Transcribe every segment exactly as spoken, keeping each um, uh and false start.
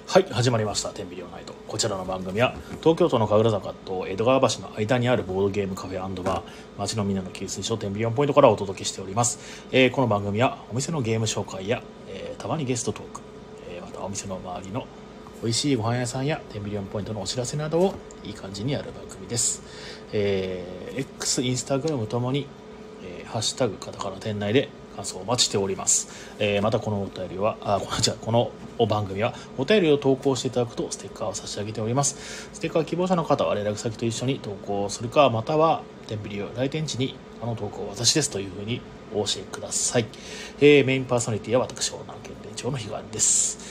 はい、始まりましたテンビリオンナイト。こちらの番組は東京都の神楽坂と江戸川橋の間にあるボードゲームカフェ&バー、街のみんなの給水所テンビリオンポイントからお届けしております。えー、この番組はお店のゲーム紹介や、えー、たまにゲストトーク、えー、またお店の周りの美味しいご飯屋さんやテンビリオンポイントのお知らせなどをいい感じにやる番組です。えー、X、インスタグラムともに、えー、ハッシュタグカタカナ店内で感想をお待ちしております。えー、またこのお便りはあこのじゃこの番組はお便りを投稿していただくとステッカーを差し上げております。ステッカー希望者の方は連絡先と一緒に投稿するか、またはテンビリオ来店地にあの投稿は私ですというふうにお教えください。えー、メインパーソナリティは私オーナー兼店長の日賀です。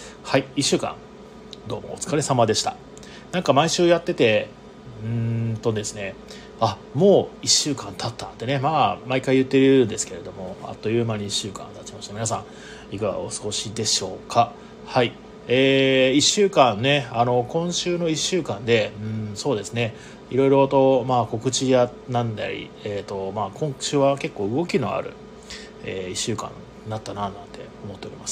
はい、いっしゅうかんどうもお疲れ様でした。なんか毎週やっててうーんとですねあもういっしゅうかん経ったってね、まあ毎回言ってるんですけれども、あっという間にいっしゅうかん経ちました。皆さんいかがお過ごしでしょうか。はい、えー、いっしゅうかんね、あの今週のいっしゅうかんでうんそうですね、いろいろと、まあ、告知やなんだり、えーとまあ、今週は結構動きのある、えー、いっしゅうかんになったななんて思っております。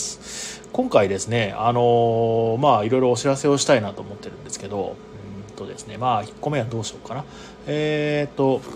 今回ですね、あのー、まあいろいろお知らせをしたいなと思ってるんですけど、うんとですね、まあいっこめはどうしようかな。えーと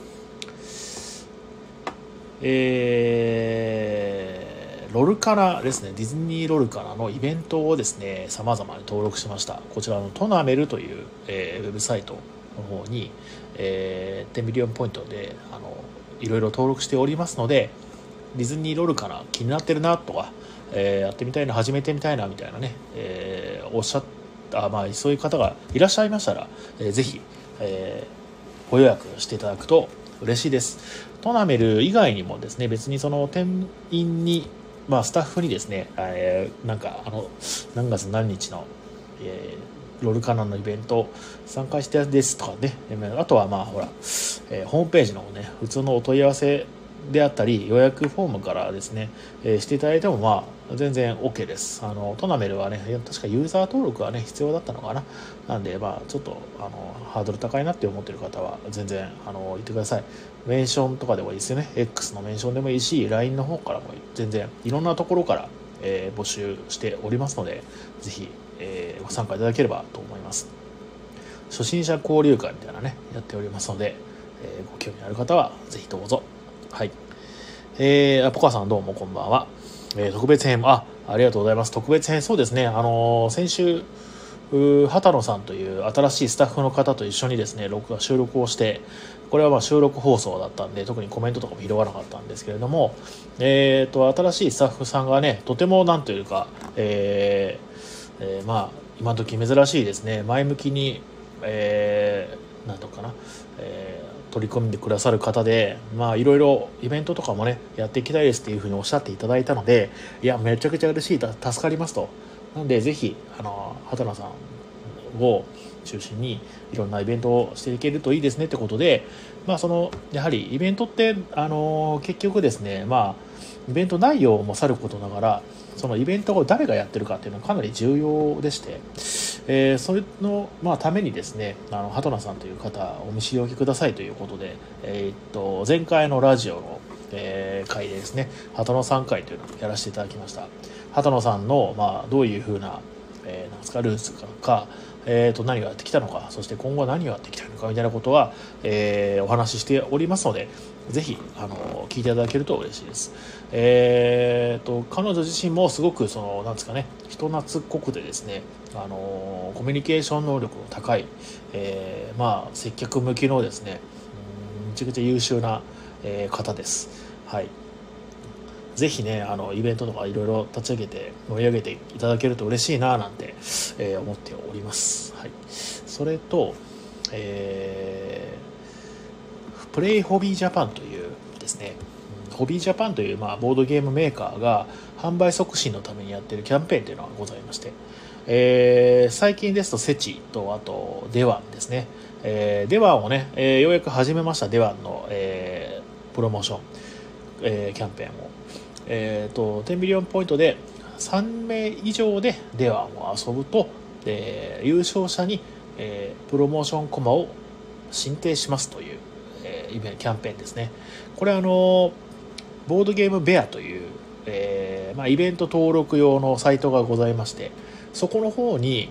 えー、ロルカナですね、ディズニーロルカナのイベントをですね様々に登録しました。こちらのトナメルという、えー、ウェブサイトの方に、えー、テンビリオンポイントであのいろいろ登録しておりますので、ディズニーロルカナ気になってるなとか、えー、やってみたいな、始めてみたいなみたいなね、えー、おっしゃったまあそういう方がいらっしゃいましたら、えー、ぜひ、えー、ご予約していただくと嬉しいです。トナメル以外にもですね、別にその店員に、まあ、スタッフにですね、えー、なんかあの何月何日の、えー、ロルカナのイベント参加してですとかね、あとはまあほら、えー、ホームページのね普通のお問い合わせであったり予約フォームからですね、えー、していただいてもまあ全然 OK です。あのトナメルはね確かユーザー登録はね必要だったのかな。なんでまあちょっとあのハードル高いなって思ってる方は全然あの言ってください。メンションとかでもいいですよね。 X のメンションでもいいし ライン の方からも全然いろんなところから、えー、募集しておりますので、ぜひ、えー、ご参加いただければと思います。初心者交流会みたいなねやっておりますので、えー、ご興味ある方はぜひどうぞ。はい、えー、ポカさんどうもこんばんは。えー、特別編あありがとうございます。特別編そうですね、あのー、先週畑野さんという新しいスタッフの方と一緒にですね録画収録をして、これはまあ収録放送だったんで特にコメントとかも拾わなかったんですけれども、えー、と新しいスタッフさんがねとてもなんというか、えーえー、まあ今時珍しいですね、前向きに、えー、なんとかな、えー、取り組んでくださる方で、まあいろいろイベントとかもねやっていきたいですっていうふうにおっしゃっていただいたので、いやめちゃくちゃ嬉しい、助かりますと。なんでぜひあの畑野さんを中心にいろんなイベントをしていけるといいですねってことで、まあ、そのやはりイベントってあの結局ですね、まあ、イベント内容もさることながらそのイベントを誰がやってるかっていうのはかなり重要でして、えー、それの、まあ、ためにですねあの畑野さんという方お見知りおきくださいということで、えー、っと前回のラジオの、えー、回でですね畑野さん会というのをやらせていただきました。畑野さんの、まあ、どういうふうな、えー、なんですかルーツか、えー、と何がやってきたのか、そして今後は何がやってきたのかみたいなことは、えー、お話ししておりますので、ぜひあの聞いていただけると嬉しいです。えー、と彼女自身もすごくそのなんですかね人懐っこくてですね、あのコミュニケーション能力の高い、えー、まあ接客向きのですねめちゃくちゃ優秀な、えー、方です。はい、ぜひねあのイベントとかいろいろ立ち上げて盛り上げていただけると嬉しいななんて、えー、思っております。はい、それと、えー、プレイホビージャパンというですねホビージャパンという、まあ、ボードゲームメーカーが販売促進のためにやっているキャンペーンというのがございまして、えー、最近ですとセチとあとデワンですね、えー、デワンをね、えー、ようやく始めました。デワンの、えー、プロモーション、えー、キャンペーンをえーと、テンビリオンポイントでさんめい以上でデワンを遊ぶと、えー、優勝者に、えー、プロモーションコマを進呈しますという、えー、イベントキャンペーンですね。これはあのボードゲームベアという、えーまあ、イベント登録用のサイトがございまして、そこの方に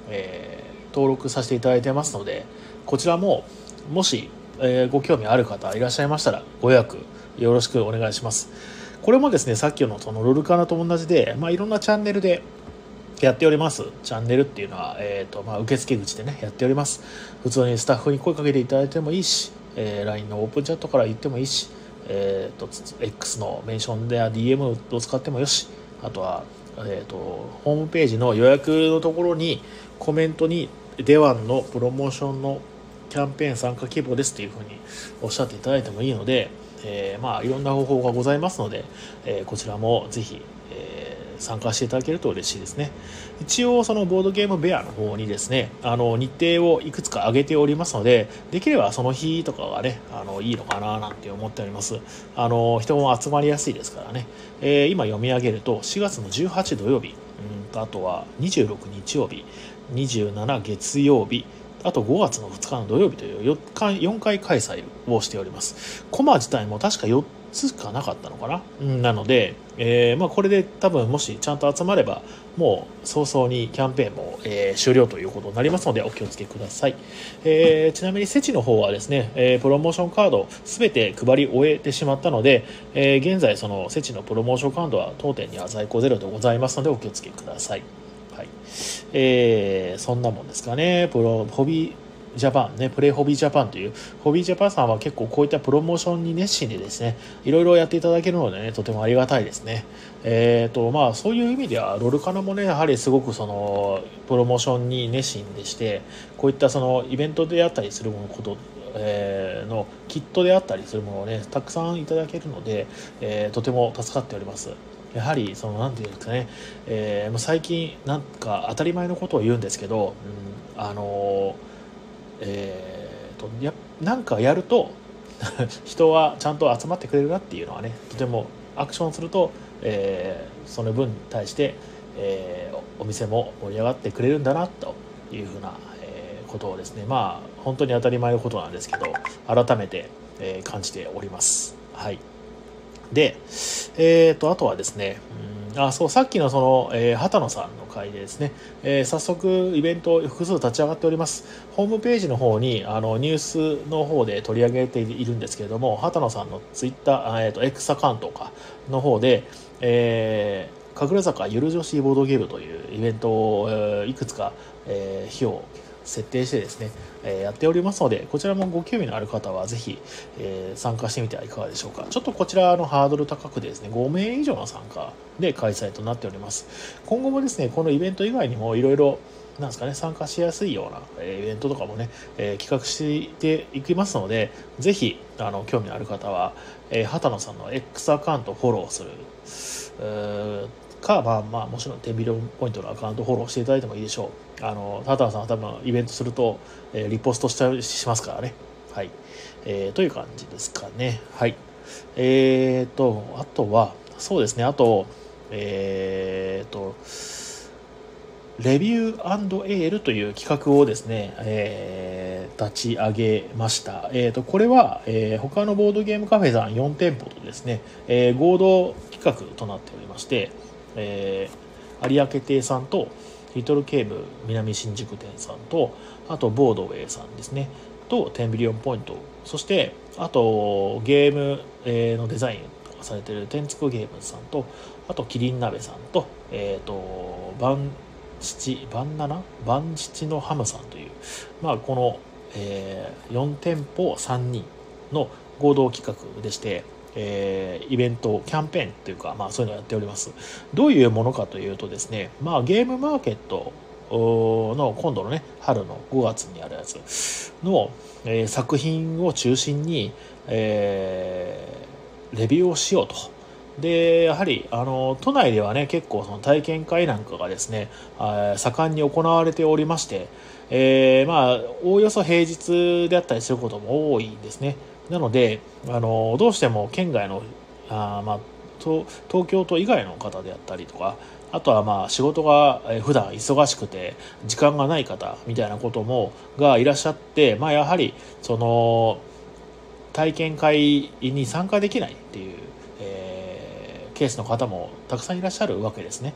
えー、登録させていただいてますので、こちらももし、えー、ご興味ある方いらっしゃいましたらご予約よろしくお願いします。これもですね、さっきのそのロルカナと同じで、まあ、いろんなチャンネルでやっております。チャンネルっていうのは、えーとまあ、受付口でねやっております。普通にスタッフに声かけていただいてもいいし、えー、ライン のオープンチャットから言ってもいいし、えーと X のメンションで ディーエム を使ってもよし、あとは、えーとホームページの予約のところにコメントにデワンのプロモーションのキャンペーン参加希望ですっていうふうにおっしゃっていただいてもいいので、えー、まあいろんな方法がございますので、えー、こちらもぜひ、えー参加していただけると嬉しいですね。一応そのボードゲームベアの方にですね、あの日程をいくつか上げておりますので、できればその日とかがね、あのいいのかななんて思っております。あの人も集まりやすいですからね。えー、今読み上げるとしがつのじゅうはち土曜日、うんとあとはにじゅうろく日曜日、にじゅうしち月曜日、あとごがつのふつかの土曜日というよっかよんかい開催をしております。コマ自体も確かよっつかなかったのかな、うん、なので、えーまあ、これで多分もしちゃんと集まればもう早々にキャンペーンも、えー終了ということになりますのでお気をつけください。えーちなみにセチの方はですね、えープロモーションカードすべて配り終えてしまったので、えー現在そのセチのプロモーションカードは当店には在庫ゼロでございますのでお気をつけください。はい、えーそんなもんですかね。プロホビージャパンね、プレイホビージャパンというホビージャパンさんは結構こういったプロモーションに熱心でですね、いろいろやっていただけるのでね、とてもありがたいですね。えーとまあ、そういう意味ではロルカナもね、やはりすごくそのプロモーションに熱心でして、こういったそのイベントであったりするものこと、えーのキットであったりするものをねたくさんいただけるので、えーとても助かっております。やはりそのなんていうんですかね、えー、最近なんか当たり前のことを言うんですけど、うん、あのーえー、とやなんかやると人はちゃんと集まってくれるなっていうのはね、とてもアクションすると、えーその分に対して、えーお店も盛り上がってくれるんだなというふうな、えーことをですね、まあ本当に当たり前のことなんですけど改めて、えー感じております。はい。で、えー、とあとはですね、うん、あそうさっきのその、えー畑野さんの回でですね、えー早速イベント複数立ち上がっております。ホームページの方にあのニュースの方で取り上げているんですけれども、畑野さんのツイッター、えー、と X アカウントかの方で、えー、神楽坂ゆる女子ボードゲームというイベントを、えーいくつか、えー日を設定してですね、えーやっておりますので、こちらもご興味のある方はぜひ、えー参加してみてはいかがでしょうか。ちょっとこちらのハードル高くてですね、ご名以上の参加で開催となっております。今後もですね、このイベント以外にもいろいろなんですかね、参加しやすいような、えーイベントとかもね、えー企画していきますので、ぜひあの興味のある方は、えー畑野さんの X アカウントをフォローする、うーか、まあまあもちろんテンビリオンポイントのアカウントフォローしていただいてもいいでしょう。あの畑野さんは多分イベントすると、えーリポストしちゃうしますからね。はい、えーという感じですかね。はい。えーとあとはそうですね、あとえーとレビューエールという企画をですね、えー立ち上げました。えー、とこれは、えー他のボードゲームカフェさんよん店舗とですね、えー合同企画となっておりまして、えー有明亭さんとリトルケーブ南新宿店さんと、あとボードウェイさんですねとテンビリオンポイント、そしてあとゲームえーのデザインとかされている天竺ゲームズさんと、あとキリン鍋さんと、えー、とバン七バンナナバン七のハムさんという、まあ、この、えーよん店舗さんにんの合同企画でして、えーイベントキャンペーンというか、まあ、そういうのをやっております。どういうものかというとですね、まあ、ゲームマーケットの今度のね春のごがつにあるやつの、えー作品を中心に、えーレビューをしようと。でやはりあの都内ではね結構その体験会なんかがですねあー盛んに行われておりまして、えーまあおおよそ平日であったりすることも多いんですね。なのであのどうしても県外のあー、まあ、東東京都以外の方であったりとか、あとはまあ仕事がえー普段忙しくて時間がない方みたいなこともがいらっしゃって、まあ、やはりその体験会に参加できないっていう、えーケースの方もたくさんいらっしゃるわけですね。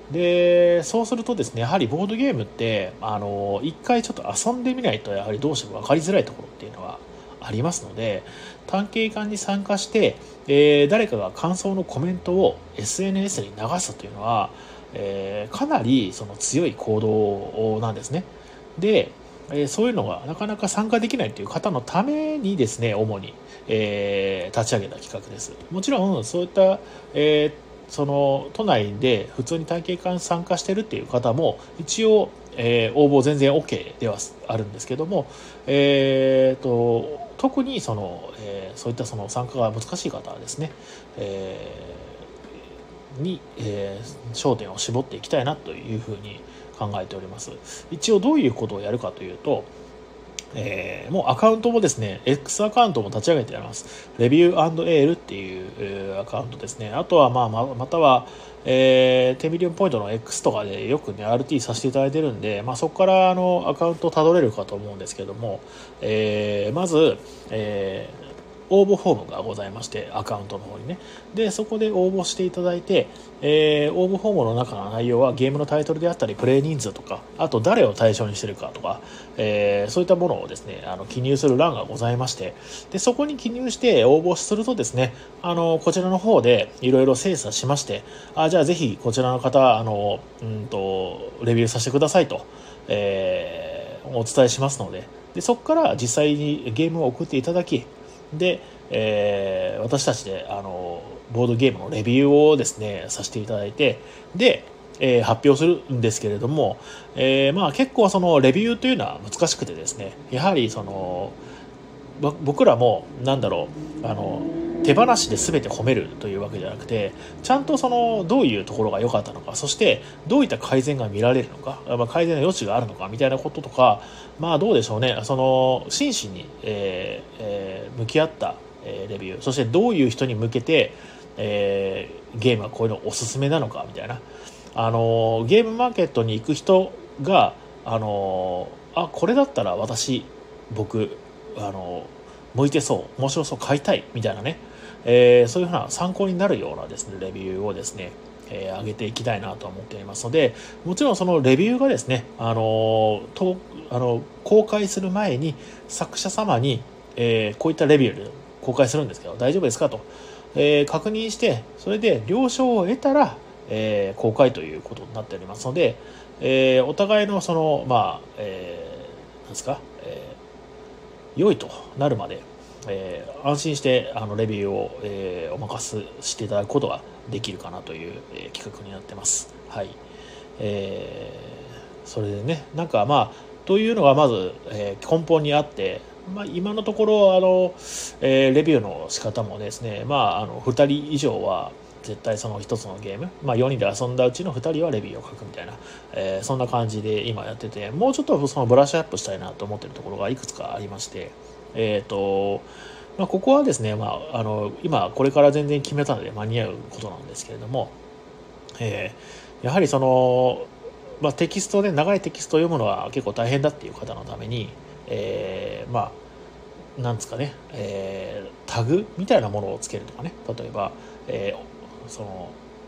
でそうするとですね、やはりボードゲームってあの一回ちょっと遊んでみないとやはりどうしても分かりづらいところっていうのはありますので、探検館に参加して、えー、誰かが感想のコメントを エスエヌエス に流すというのは、えー、かなりその強い行動なんですね。で、えー、そういうのがなかなか参加できないという方のためにですね、主に、えー、立ち上げた企画です。もちろんそういった、えーその都内で普通に探検館参加しているっていう方も一応、えー、応募全然 OK ではあるんですけども、えー、と特にその、えー、そういったその参加が難しい方はですね、えー、に、えー、焦点を絞っていきたいなというふうに考えております。一応どういうことをやるかというと、えー、もうアカウントもですね X アカウントも立ち上げてあります。レビュー&エールっていう、えー、アカウントですね。あとは、まあ、ままたは、えー、テンミリオンポイントの X とかでよくね アールティー させていただいてるんで、まあ、そこからあのアカウントをたどれるかと思うんですけども、えー、まず、えー応募フォームがございまして、アカウントの方にね、でそこで応募していただいて、えー、応募フォームの中の内容はゲームのタイトルであったりプレイ人数とか、あと誰を対象にしているかとか、えー、そういったものをですねあの記入する欄がございまして、でそこに記入して応募するとですね、あのこちらの方でいろいろ精査しまして、あじゃあぜひこちらの方あのうんとレビューさせてくださいと、えー、お伝えしますので、でそこから実際にゲームを送っていただき、で、えー、私たちであのボードゲームのレビューをですねさせていただいて、で、えー、発表するんですけれども、えー、まあ結構そのレビューというのは難しくてですね、やはりその僕らもなんだろうあの手放しで全て褒めるというわけじゃなくて、ちゃんとそのどういうところが良かったのか、そしてどういった改善が見られるのか、まあ、改善の余地があるのかみたいなこととか、まあどうでしょうね、その真摯に、えーえー、向き合った、えー、レビュー、そしてどういう人に向けて、えー、ゲームはこういうのおすすめなのかみたいな、あのゲームマーケットに行く人があのあこれだったら私僕あの向いてそう面白そう買いたいみたいなね、えー、そういうふうな参考になるようなですねレビューをですね、えー、上げていきたいなと思っていますので、もちろんそのレビューがですねあのとあの公開する前に作者様に、えー、こういったレビューで公開するんですけど大丈夫ですかと、えー、確認して、それで了承を得たら、えー、公開ということになっておりますので、えー、お互いのそのまあ、えー、なんですか、えー良いとなるまで、えー、安心してあのレビューを、えー、お任せしていただくことができるかなという、えー、企画になってます。はい、えー、それでね、なんかまあというのがまず、えー、根本にあって、まあ、今のところあの、えー、レビューの仕方もですね、まあ、あのふたり以上は絶対その一つのゲーム、まあ、よにんで遊んだうちのふたりはレビューを書くみたいな、えー、そんな感じで今やってて、もうちょっとそのブラッシュアップしたいなと思ってるところがいくつかありまして、えっ、ー、とまあ、ここはですね、まあ、あの今これから全然決めたので間に合うことなんですけれども、えー、やはりその、まあ、テキストで長いテキストを読むのは結構大変だっていう方のために、えー、まあなんですかね、えー、タグみたいなものをつけるとかね、例えば、えーその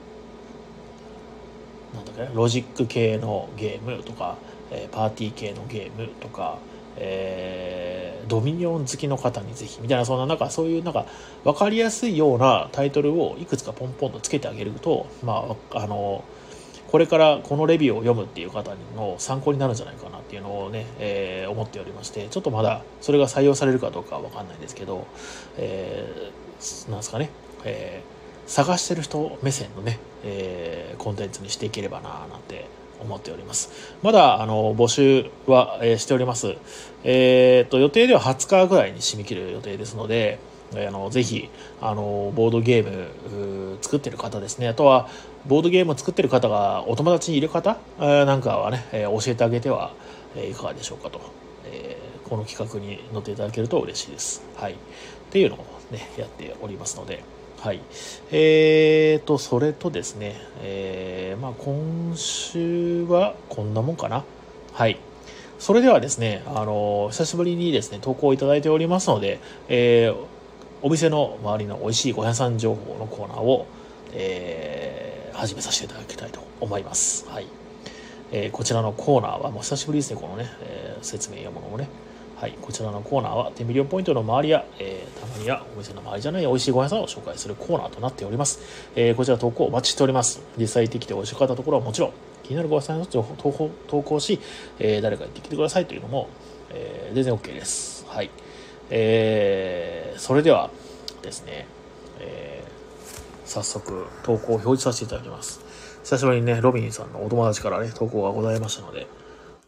なんだっけね、ロジック系のゲームとか、えー、パーティー系のゲームとか、えー、ドミニオン好きの方にぜひみたいな、そんななんかそういうなんか分かりやすいようなタイトルをいくつかポンポンとつけてあげると、まああのこれからこのレビューを読むっていう方の参考になるんじゃないかなっていうのをね、えー、思っておりまして、ちょっとまだそれが採用されるかどうかは分かんないですけど、えー、なんですかね、えー探してる人目線のね、えー、コンテンツにしていければななんて思っております。まだあの募集は、えー、しております。えー、と予定でははつかぐらいに締め切る予定ですので、あのぜひあのボードゲーム作ってる方ですね、あとはボードゲームを作ってる方がお友達にいる方なんかはね、えー、教えてあげてはいかがでしょうかと、えー、この企画に乗っていただけると嬉しいです。はい、っていうのをねやっておりますので、はい、えーとそれとですね、えー、まあ今週はこんなもんかな。はい、それではですね、あの久しぶりにですね投稿いただいておりますので、えー、お店の周りの美味しいご屋さん情報のコーナーを、えー、始めさせていただきたいと思います。はい。えー、こちらのコーナーはもう久しぶりですね、このね、えー、説明読むのもね。はい、こちらのコーナーはテンビリオンポイントの周りや、えー、たまにはお店の周りじゃない美味しいご飯屋さんを紹介するコーナーとなっております。えー、こちら投稿お待ちしております。実際行ってきて美味しかったところはもちろん、気になるご飯屋さんの情報を投稿投稿し、えー、誰か行ってきてくださいというのも、えー、全然 OK です。はい。えー、それではですね、えー、早速投稿を表示させていただきます。久しぶりにね、ロビンさんのお友達からね、投稿がございましたので。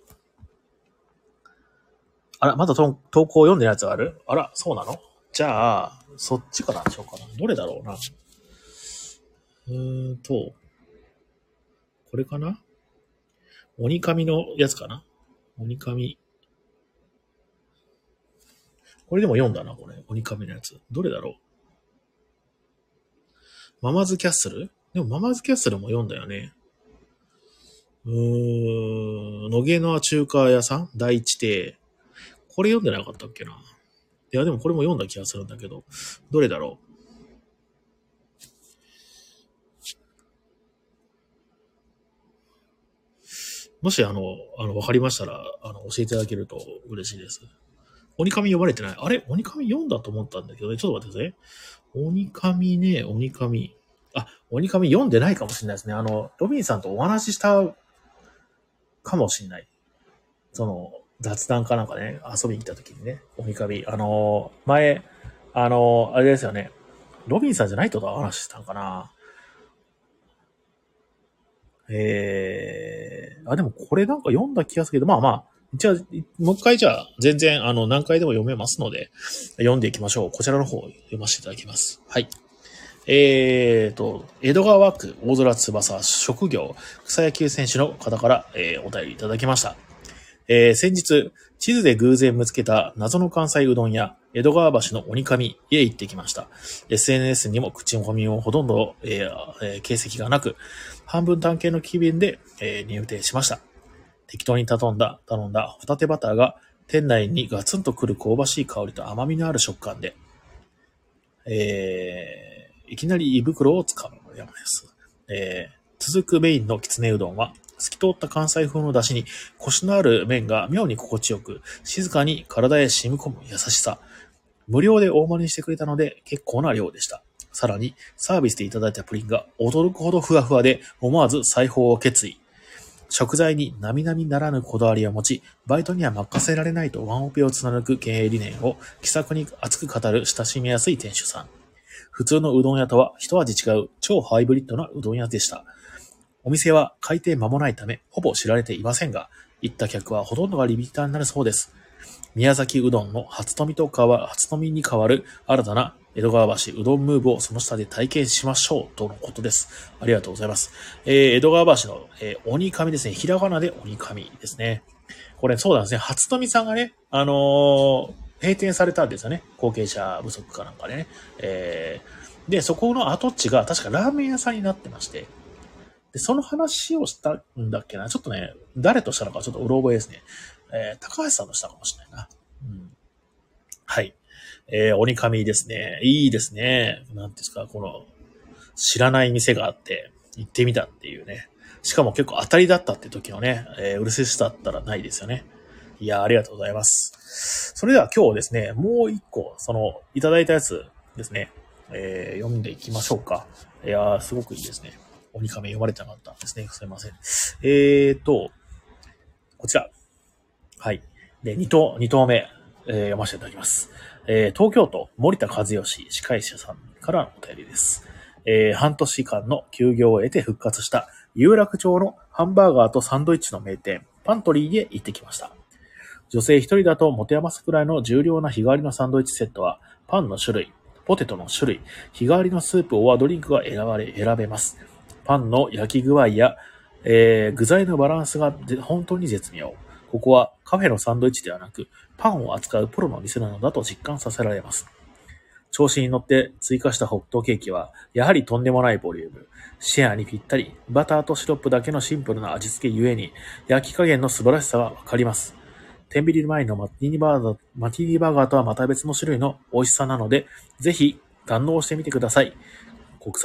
あら、まだ投稿を読んでるやつある？あら、そうなの？じゃあ、そっちからにしようかな。どれだろうな。うーんと、これかな？鬼神のやつかな？鬼神。これでも読んだな、これ。鬼神のやつ。どれだろう？ママズキャッスル？でもママズキャッスルも読んだよね。うーん、野毛の中華屋さん第一亭。これ読んでなかったっけな。いや、でもこれも読んだ気がするんだけど、どれだろう。もし、あの、あの、わかりましたら、あの、教えていただけると嬉しいです。鬼神読まれてない？あれ鬼神読んだと思ったんだけどね。ちょっと待ってください。鬼神ね、鬼神。あ、鬼神読んでないかもしれないですね。あの、ロビンさんとお話ししたかもしれない。その、雑談かなんかね、遊びに行った時にね、鬼神。あの、前、あの、あれですよね。ロビンさんじゃない人と話したのかな。えー、あ、でもこれなんか読んだ気がするけど、まあまあ、じゃあ、もう一回じゃあ、全然、あの、何回でも読めますので、読んでいきましょう。こちらの方を読ませていただきます。はい。えーと、江戸川区大空翼職業草野球選手の方から、えー、お便りいただきました。えー、先日、地図で偶然見つけた謎の関西うどん屋、江戸川橋の鬼神へ行ってきました。エスエヌエス にも口コミもほとんど、えーえー、形跡がなく、半分探検の機便で、えー、入店しました。適当に頼んだ、頼んだホタテバターが店内にガツンとくる香ばしい香りと甘みのある食感で、えー、いきなり胃袋をつかむ山です。えー、続くメインのきつねうどんは、透き通った関西風の出汁にコシのある麺が妙に心地よく、静かに体へ染み込む優しさ。無料で大盛りにしてくれたので結構な量でした。さらに、サービスでいただいたプリンが驚くほどふわふわで思わず裁縫を決意。食材に並々ならぬこだわりを持ち、バイトには任せられないとワンオペを貫く経営理念を気さくに熱く語る親しみやすい店主さん。普通のうどん屋とは一味違う超ハイブリッドなうどん屋でした。お店は開店間もないため、ほぼ知られていませんが、行った客はほとんどがリピーターになるそうです。宮崎うどんの初富と変わ、初富に代わる新たな江戸川橋うどんムーブをその下で体験しましょうとのことです。ありがとうございます。えー、江戸川橋の、えー、鬼神ですね。ひらがなで鬼神ですね。これそうなんですね。初富さんがね、あのー、閉店されたんですよね。後継者不足かなんかでね。えー、で、そこの跡地が確かラーメン屋さんになってまして、で、その話をしたんだっけな。ちょっとね、誰としたのかちょっとうろ覚えですね。えー、高橋さんとしたかもしれないな。うん、はい。えー、鬼神ですね。いいですね。なんですか、この、知らない店があって、行ってみたっていうね。しかも結構当たりだったって時のね、えー、うるせしさだったらないですよね。いや、ありがとうございます。それでは今日ですね、もう一個、その、いただいたやつですね、えー、読んでいきましょうか。いやー、すごくいいですね。鬼神読まれてなかったんですね。すいません。えーと、こちら。はい。で、二頭、二頭目、えー、読ませていただきます。えー、東京都森田和義司会者さんからのお便りです。えー、半年間の休業を得て復活した有楽町のハンバーガーとサンドイッチの名店、パントリーへ行ってきました。女性一人だと持て余すくらいの重量な日替わりのサンドイッチセットは、パンの種類、ポテトの種類、日替わりのスープオアドリンクが選ばれ、選べます。パンの焼き具合や、えー、具材のバランスが本当に絶妙。ここはカフェのサンドイッチではなく、パンを扱うプロの店なのだと実感させられます。調子に乗って追加したホットケーキは、やはりとんでもないボリューム。シェアにぴったり、バターとシロップだけのシンプルな味付けゆえに、焼き加減の素晴らしさはわかります。天秤前のマティーニバーガー、マティーニバーガーとはまた別の種類の美味しさなので、ぜひ堪能してみてください。国際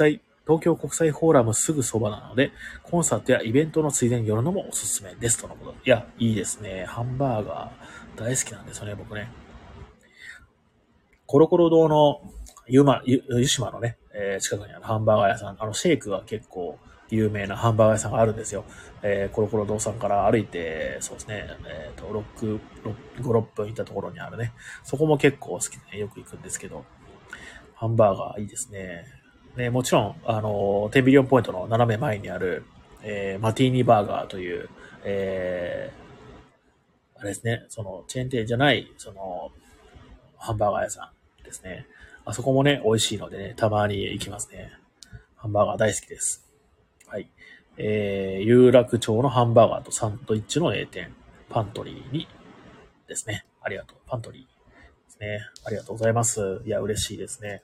東京国際フォーラムすぐそばなので、コンサートやイベントのついでに寄るのもおすすめですとのこと。いや、いいですね。ハンバーガー大好きなんですよね、僕ね。コロコロ堂の湯ま、湯湯島のね、えー近くにあるハンバーガー屋さん、あのシェイクが結構有名なハンバーガー屋さんがあるんですよ。えーコロコロ堂さんから歩いて、そうですね、えっ、と、ろく、ご、ろっぷん行ったところにあるね。そこも結構好きで、ね、よく行くんですけど、ハンバーガーいいですね。ね、もちろん、あの、テンビリオンポイントの斜め前にある、えーマティーニバーガーという、えーあれですね、その、チェーン店じゃない、その、ハンバーガー屋さんですね。あそこもね、美味しいのでね、たまに行きますね。ハンバーガー大好きです。はい。えー、有楽町のハンバーガーとサンドイッチの A 店、パントリーにですね。ありがとう。パントリーですね。ありがとうございます。いや、嬉しいですね。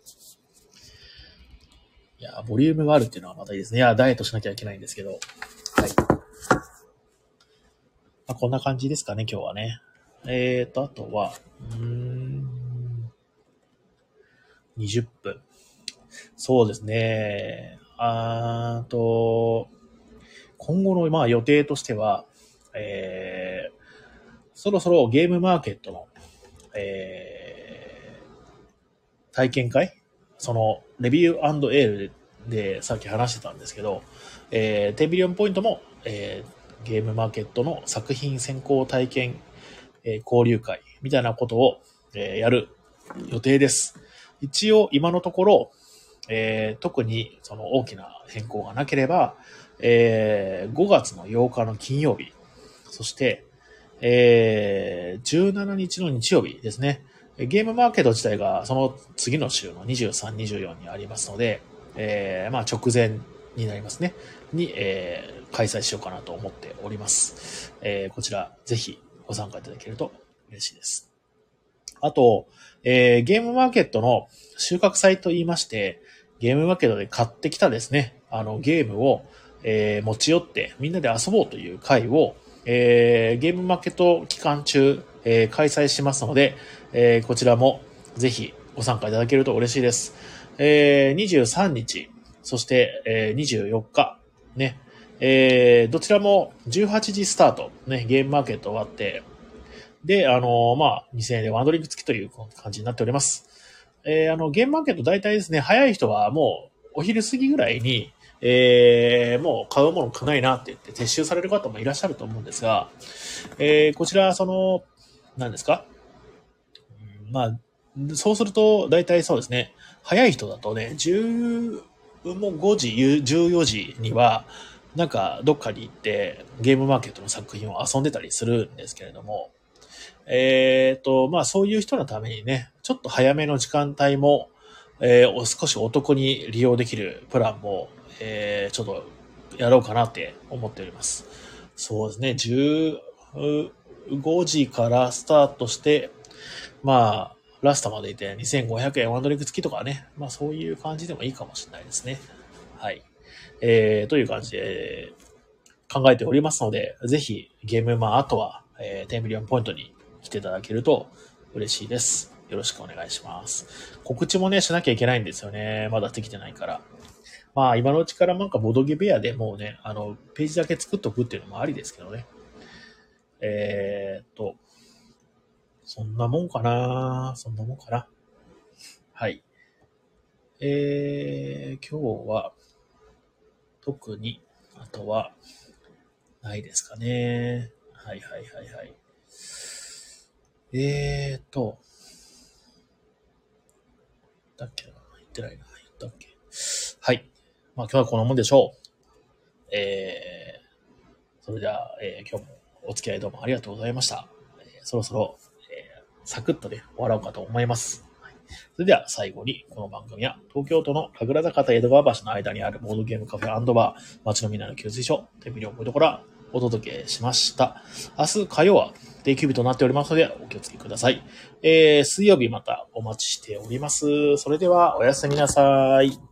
いや、ボリュームがあるっていうのはまたいいですね。いや、ダイエットしなきゃいけないんですけど。はい。まあ、こんな感じですかね、今日はね。えーと、あとは、うーん、にじゅっぷん。そうですね。あーと、今後のまあ予定としては、えー、そろそろゲームマーケットの、えー、体験会その、レビューエールで、でさっき話してたんですけど、えー、テンビリオンポイントも、えー、ゲームマーケットの作品先行体験、えー交流会みたいなことを、えーやる予定です。一応今のところ、えー特にその大きな変更がなければ、えーごがつのようかの金曜日、そして、えーじゅうしちにちの日曜日ですね。ゲームマーケット自体がその次の週のにじゅうさん、にじゅうよんにありますので、えーまあ直前になりますね。に、えー開催しようかなと思っております。えーこちらぜひご参加いただけると嬉しいです。あと、えーゲームマーケットの収穫祭と言いまして、ゲームマーケットで買ってきたですね、あのゲームを、えー持ち寄ってみんなで遊ぼうという会を、えーゲームマーケット期間中、えー開催しますので、えーこちらもぜひご参加いただけると嬉しいです。えーにじゅうさんにち、そして、えーにじゅうよっか、ね、えーどちらもじゅうはちじスタート、ね、ゲームマーケット終わって、で、あの、まあ、にせんえんでワンドリンク付きという感じになっております。えーあの、ゲームマーケット大体ですね、早い人はもうお昼過ぎぐらいに、えーもう買うもの少ないなって言って撤収される方もいらっしゃると思うんですが、えーこちら、その、何ですか、うんまあ、そうすると、大体そうですね、早い人だとね、じゅう、もうごじ、じゅうよじには、なんか、どっかに行って、ゲームマーケットの作品を遊んでたりするんですけれども、えっと、まあそういう人のためにね、ちょっと早めの時間帯も、えー少しお得に利用できるプランも、えーちょっとやろうかなって思っております。そうですね、じゅうごじからスタートして、まあ、ラストまでいてにせんごひゃくえんワンドリンク付きとかね、まあそういう感じでもいいかもしれないですね。はい。えー、という感じで考えておりますので、ぜひゲーム、まああとは、えー、テンビリオンポイントに来ていただけると嬉しいです。よろしくお願いします。告知もね、しなきゃいけないんですよね。まだできてないから。まあ、今のうちからなんかボドゲベアでもうね、あの、ページだけ作っとくっていうのもありですけどね。えー、っと、そんなもんかなそんなもんかな。はい。えー、今日は、特に、あとは、ないですかね。はいはいはいはい。えーと、だっけな言ってないな。言ったっけはい。まあ今日はこんなもんでしょう。えー、それでは、えー今日もお付き合いどうもありがとうございました。えーそろそろ、えーサクッとね、終わろうかと思います。はいそれでは最後に、この番組は東京都の神楽坂と江戸川橋の間にあるボードゲームカフェ&バー、街のみんなの給水所、手ビリオンポイントからお届けしました。明日火曜は定休日となっておりますので、お気をつけください。えー、水曜日またお待ちしております。それではおやすみなさい。